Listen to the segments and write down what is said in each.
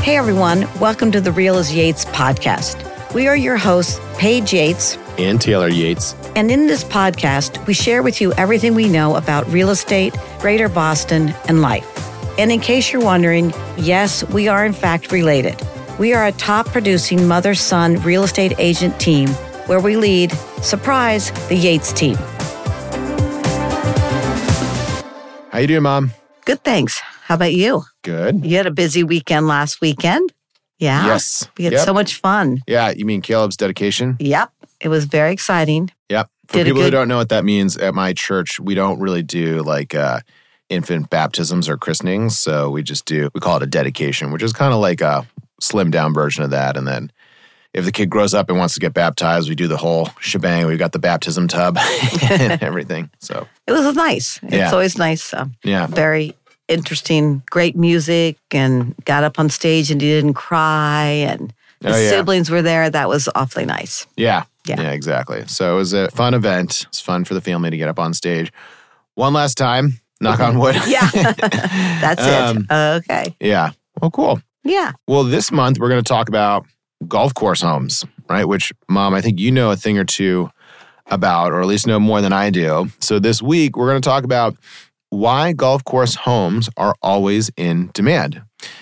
Hey everyone, welcome to the Real as Yates podcast. We are your hosts, Paige Yates and Taylor Yates. And in this podcast, we share with you everything we know about real estate, Greater Boston, and life. And in case you're wondering, yes, we are in fact related. We are a top producing mother-son real estate agent team where we lead, surprise, the Yates team. How you doing, Mom? Good, thanks. How about you? Good. You had a busy weekend last weekend? Yeah. Yes. We had so much fun. Yeah, you mean Caleb's dedication? Yep. It was very exciting. Yep. For people who don't know what that means, at my church, we don't really do like infant baptisms or christenings. So we call it a dedication, which is kind of like a slimmed down version of that. And then if the kid grows up and wants to get baptized, we do the whole shebang. We've got the baptism tub and everything. So it was nice. It's always nice. Very interesting, great music, and got up on stage and he didn't cry, and the siblings were there. That was awfully nice. Yeah, exactly. So it was a fun event. It's fun for the family to get up on stage one last time. Knock on wood. Yeah, that's it. Okay. Yeah. Well, cool. Yeah. Well, this month we're going to talk about golf course homes, right? Which, Mom, I think you know a thing or two about, or at least know more than I do. So this week we're going to talk about why golf course homes are always in demand.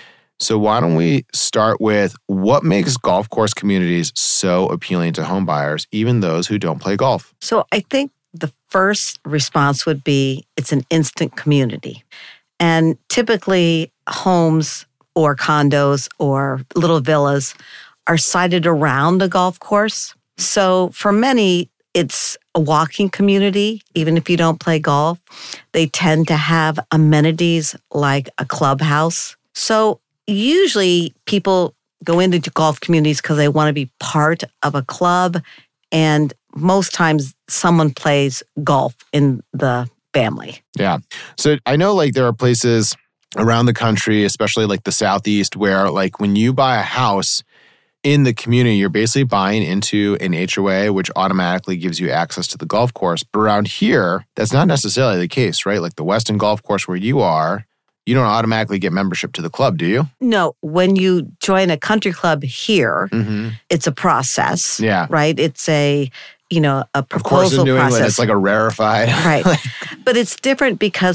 So why don't we start with what makes golf course communities so appealing to home buyers, even those who don't play golf? So I think the first response would be it's an instant community. And typically homes or condos or little villas are sited around a golf course. So for many, it's a walking community, even if you don't play golf. They tend to have amenities like a clubhouse. So usually people go into golf communities because they want to be part of a club. And most times someone plays golf in the family. Yeah. So I know like there are places around the country, especially like the Southeast, where like when you buy a house in the community, you're basically buying into an HOA, which automatically gives you access to the golf course. But around here, that's not necessarily the case, right? Like the Weston Golf Course where you are, you don't automatically get membership to the club, do you? No. When you join a country club here, it's a process, right? It's a proposal process. Of course, in New England, it's like a rarefied. Right. But it's different because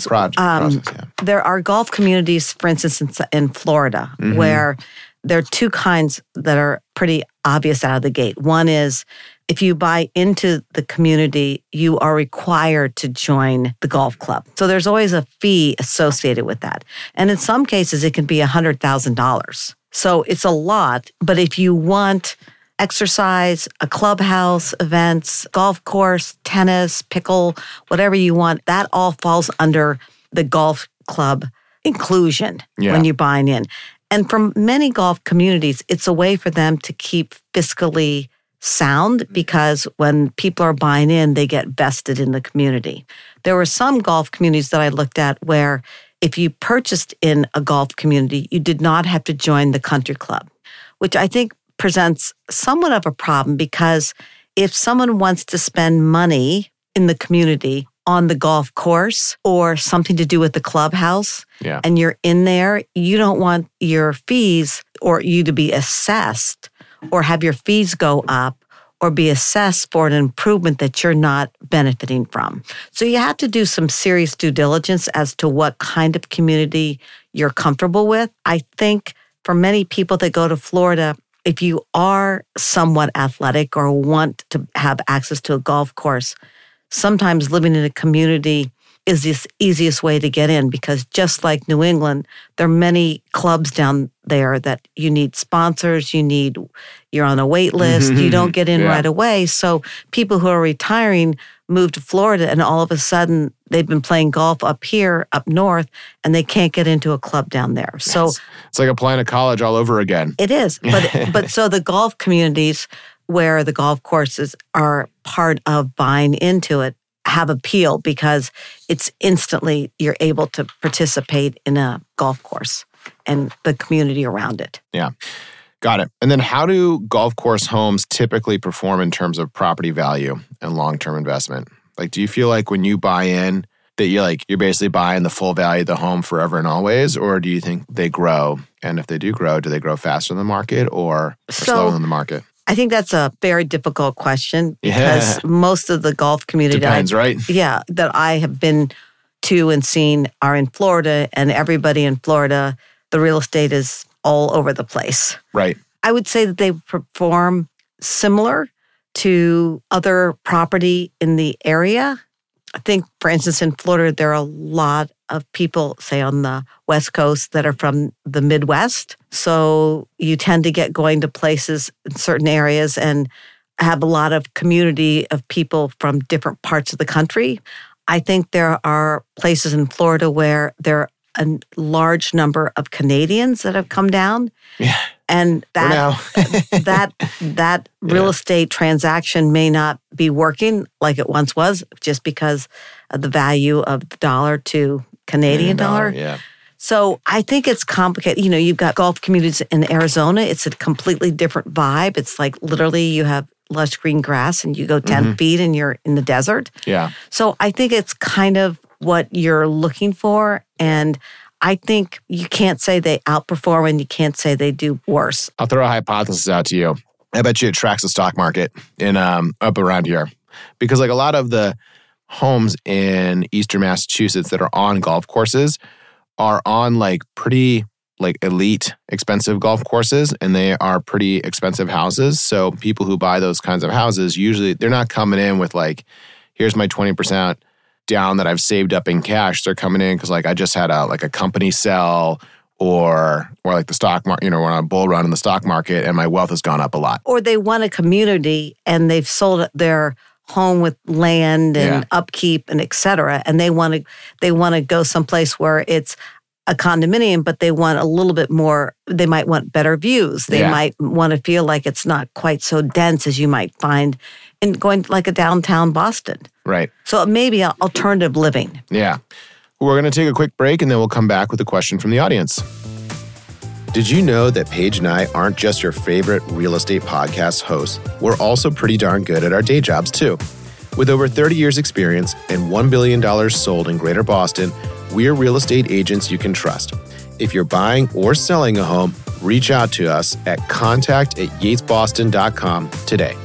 there are golf communities, for instance, in Florida, where there are two kinds that are pretty obvious out of the gate. One is if you buy into the community, you are required to join the golf club. So there's always a fee associated with that. And in some cases, it can be $100,000. So it's a lot. But if you want exercise, a clubhouse, events, golf course, tennis, pickle, whatever you want, that all falls under the golf club inclusion when you're buying in. And for many golf communities, it's a way for them to keep fiscally sound because when people are buying in, they get vested in the community. There were some golf communities that I looked at where if you purchased in a golf community, you did not have to join the country club, which I think presents somewhat of a problem because if someone wants to spend money in the community on the golf course or something to do with the clubhouse, and you're in there, you don't want your fees or you to be assessed or have your fees go up or be assessed for an improvement that you're not benefiting from. So you have to do some serious due diligence as to what kind of community you're comfortable with. I think for many people that go to Florida, if you are somewhat athletic or want to have access to a golf course, sometimes living in a community is the easiest way to get in because just like New England, there are many clubs down there that you need sponsors, you're on a wait list, you don't get in right away. So people who are retiring move to Florida and all of a sudden they've been playing golf up here, up north, and they can't get into a club down there. So it's like applying to college all over again. It is. But so the golf communities where the golf courses are part of buying into it have appeal because it's instantly you're able to participate in a golf course and the community around it. Yeah. Got it. And then how do golf course homes typically perform in terms of property value and long-term investment? Like, do you feel like when you buy in, that you're basically buying the full value of the home forever and always? Or do you think they grow? And if they do grow they faster than the market or slower than the market? I think that's a very difficult question because most of the golf community right? Yeah, that I have been to and seen are in Florida, and everybody in Florida, the real estate is all over the place. Right. I would say that they perform similar to other property in the area. I think, for instance, in Florida, there are a lot of people, say, on the West Coast that are from the Midwest. So you tend to get going to places in certain areas and have a lot of community of people from different parts of the country. I think there are places in Florida where there are a large number of Canadians that have come down. Yeah. And that real estate transaction may not be working like it once was just because of the value of the dollar to Canadian dollar. Yeah. So I think it's complicated. You've got golf communities in Arizona. It's a completely different vibe. It's like literally you have lush green grass and you go 10 feet and you're in the desert. Yeah. So I think it's kind of what you're looking for. And I think you can't say they outperform and you can't say they do worse. I'll throw a hypothesis out to you. I bet you it tracks the stock market in up around here. Because a lot of the homes in Eastern Massachusetts that are on golf courses are on pretty elite expensive golf courses, and they are pretty expensive houses. So people who buy those kinds of houses, usually they're not coming in with here's my 20% down that I've saved up in cash. They're coming in because I just had a company sell or the stock market, we're on a bull run in the stock market and my wealth has gone up a lot. Or they want a community and they've sold their home with land and upkeep and et cetera. And they want to go someplace where it's a condominium, but they want a little bit more, they might want better views. They might want to feel like it's not quite so dense as you might find in going to a downtown Boston. Right. So maybe alternative living. Yeah. We're going to take a quick break and then we'll come back with a question from the audience. Did you know that Paige and I aren't just your favorite real estate podcast hosts? We're also pretty darn good at our day jobs too. With over 30 years experience and $1 billion sold in Greater Boston, we're real estate agents you can trust. If you're buying or selling a home, reach out to us at contact@yatesboston.com today.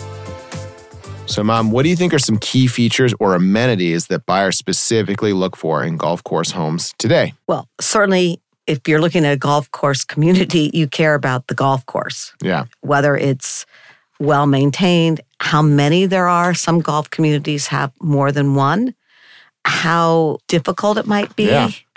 So, Mom, what do you think are some key features or amenities that buyers specifically look for in golf course homes today? Well, certainly, if you're looking at a golf course community, you care about the golf course. Yeah. Whether it's well-maintained, how many there are. Some golf communities have more than one. How difficult it might be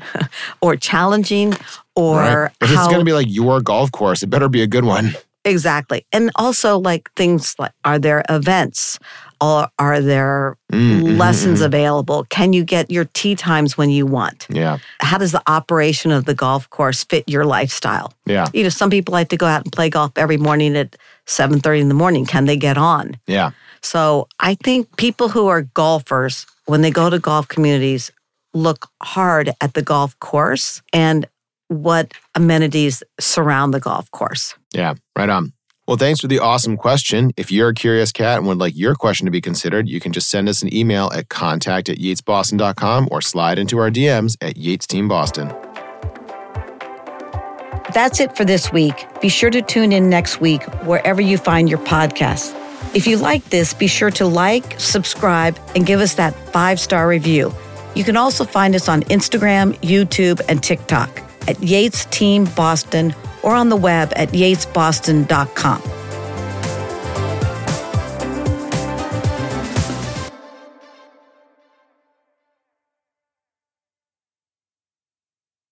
or challenging or If it's going to be your golf course, it better be a good one. Exactly. And also things are there events? Or are there lessons available? Can you get your tee times when you want? Yeah. How does the operation of the golf course fit your lifestyle? Yeah. Some people like to go out and play golf every morning at 7:30 in the morning. Can they get on? Yeah. So I think people who are golfers, when they go to golf communities, look hard at the golf course and what amenities surround the golf course. Yeah, right on. Well, thanks for the awesome question. If you're a curious cat and would like your question to be considered, you can just send us an email at contact@yatesboston.com or slide into our DMs at YatesTeamBoston. That's it for this week. Be sure to tune in next week wherever you find your podcasts. If you like this, be sure to subscribe, and give us that 5-star review. You can also find us on Instagram, YouTube, and TikTok at Yates Team Boston or on the web at yatesboston.com.